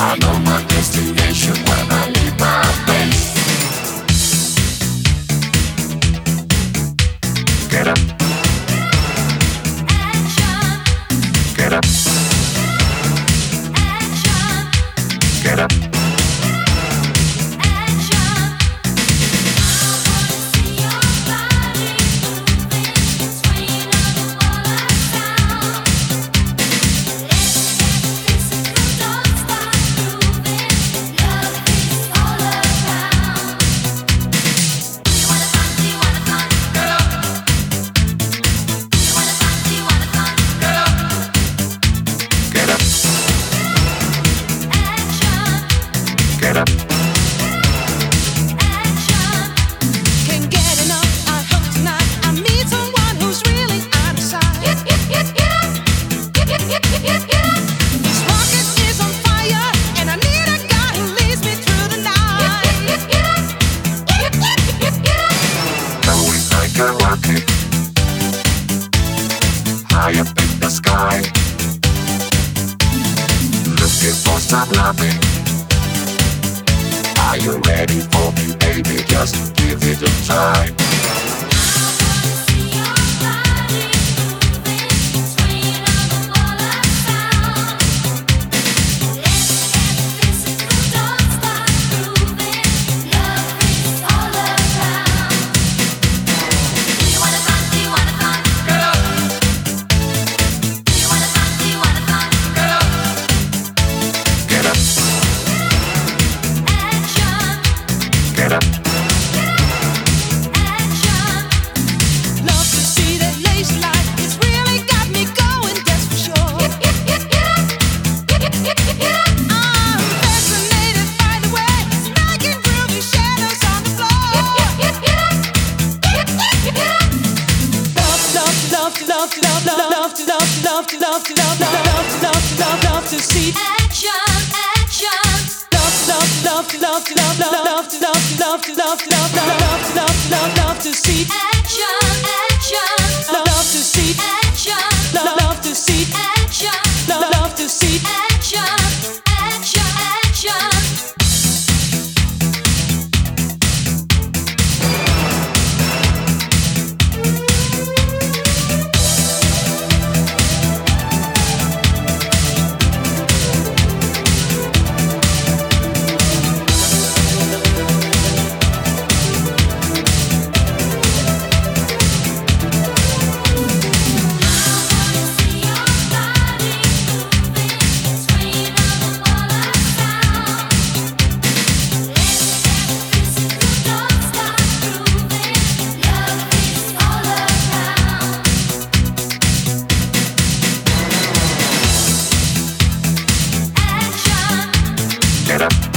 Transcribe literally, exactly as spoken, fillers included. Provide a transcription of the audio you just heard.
I know my destination when I leave my place. Get up. Action. Get up. Action. Get up. Get up. Action. Can't get enough. I hope tonight I meet someone who's really on the side. Get, get, get, get up. Get, get, get, get, get, get up. This rocket is on fire, and I need a guy who leads me through the night. Get, get, get, get up. Get, get, get, get, get up. Going like a rocket, high up in the sky, looking for some loving. Are you ready for me, baby? Just give it a try. Get up. Action. Love to see that lace light. It's really got me going, that's for sure. Get, get, get, get up. Get, get, get, get, get up. I'm fascinated by the way snagging groovy shadows on the floor. Get, get, get, get up. Get, get, get, get up. Love, love, love, love, love, love, love, love, love, love, love, love, love, love, love, love to see action, action. Love, love, love, love, love, love, love, love, love, love, love, love, love, love, love to see action, action. Love to see action. Love to see action. Love to see action, action, action. Get up.